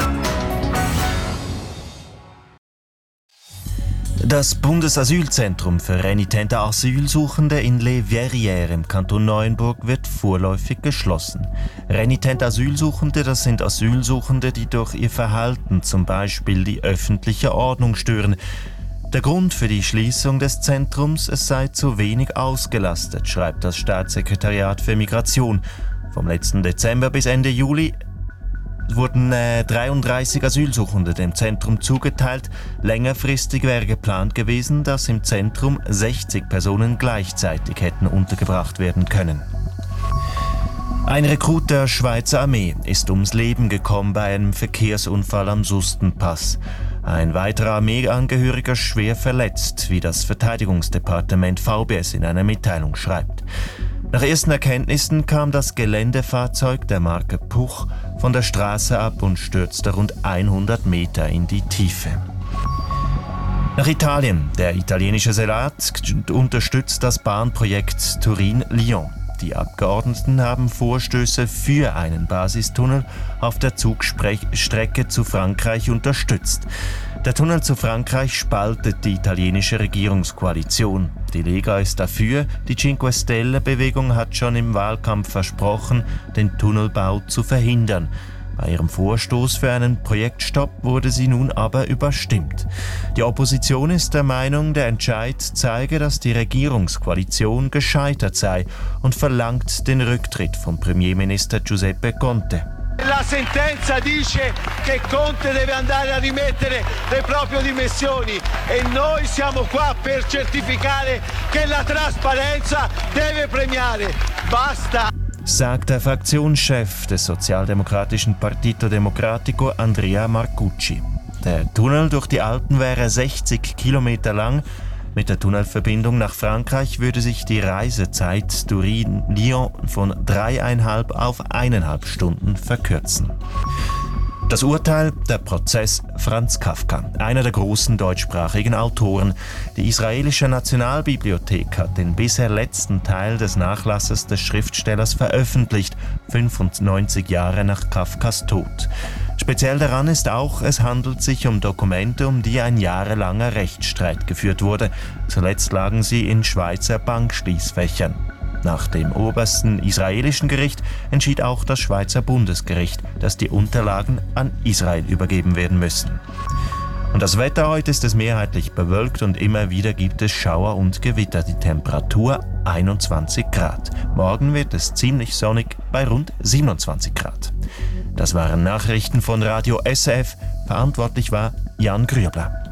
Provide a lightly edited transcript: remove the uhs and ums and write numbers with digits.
Das Bundesasylzentrum für renitente Asylsuchende in Les Verrières im Kanton Neuenburg wird vorläufig geschlossen. Renitente Asylsuchende, das sind Asylsuchende, die durch ihr Verhalten zum Beispiel die öffentliche Ordnung stören. Der Grund für die Schließung des Zentrums, es sei zu wenig ausgelastet, schreibt das Staatssekretariat für Migration. Vom letzten Dezember bis Ende Juli wurden 33 Asylsuchende dem Zentrum zugeteilt. Längerfristig wäre geplant gewesen, dass im Zentrum 60 Personen gleichzeitig hätten untergebracht werden können. Ein Rekrut der Schweizer Armee ist ums Leben gekommen bei einem Verkehrsunfall am Sustenpass. Ein weiterer Armeeangehöriger schwer verletzt, wie das Verteidigungsdepartement VBS in einer Mitteilung schreibt. Nach ersten Erkenntnissen kam das Geländefahrzeug der Marke Puch von der Straße ab und stürzte rund 100 Meter in die Tiefe. Nach Italien. Der italienische Senat unterstützt das Bahnprojekt Turin-Lyon. Die Abgeordneten haben Vorstöße für einen Basistunnel auf der Zugstrecke zu Frankreich unterstützt. Der Tunnel zu Frankreich spaltet die italienische Regierungskoalition. Die Lega ist dafür, die Cinque Stelle-Bewegung hat schon im Wahlkampf versprochen, den Tunnelbau zu verhindern. Bei ihrem Vorstoß für einen Projektstopp wurde sie nun aber überstimmt. Die Opposition ist der Meinung, der Entscheid zeige, dass die Regierungskoalition gescheitert sei und verlangt den Rücktritt von Premierminister Giuseppe Conte. La sentenza dice che Conte deve andare a rimettere le proprie dimissioni e noi siamo qua per certificare che la trasparenza deve premiare. Basta! Sagt der Fraktionschef des sozialdemokratischen Partito Democratico Andrea Marcucci. Der Tunnel durch die Alpen wäre 60 Kilometer lang. Mit der Tunnelverbindung nach Frankreich würde sich die Reisezeit Turin-Lyon von 3,5 auf 1,5 Stunden verkürzen. Das Urteil, der Prozess Franz Kafka, einer der großen deutschsprachigen Autoren. Die israelische Nationalbibliothek hat den bisher letzten Teil des Nachlasses des Schriftstellers veröffentlicht, 95 Jahre nach Kafkas Tod. Speziell daran ist auch, es handelt sich um Dokumente, um die ein jahrelanger Rechtsstreit geführt wurde. Zuletzt lagen sie in Schweizer Bankschließfächern. Nach dem obersten israelischen Gericht entschied auch das Schweizer Bundesgericht, dass die Unterlagen an Israel übergeben werden müssen. Und das Wetter heute ist es mehrheitlich bewölkt und immer wieder gibt es Schauer und Gewitter. Die Temperatur 21 Grad. Morgen wird es ziemlich sonnig bei rund 27 Grad. Das waren Nachrichten von Radio SRF. Verantwortlich war Jan Grübler.